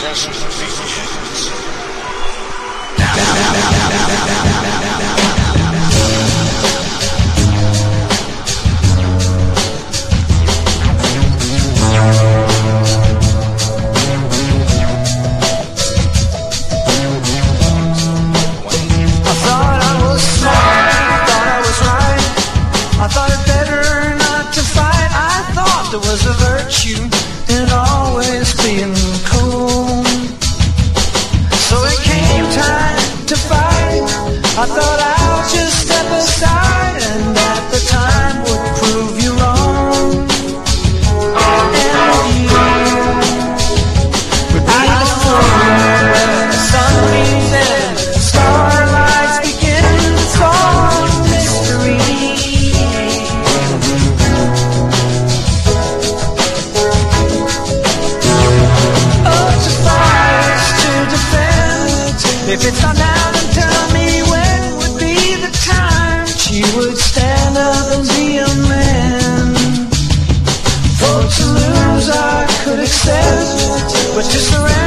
There was a virtue in always being cool. So it came time to fight. I thought I'll just step aside, and at the time would prove you wrong. And you would be the fool when the sun beams and the starlights begin to solve mystery. If it's not now, then tell me when would be the time she would stand up and be a man. For to lose I could accept, but to surrender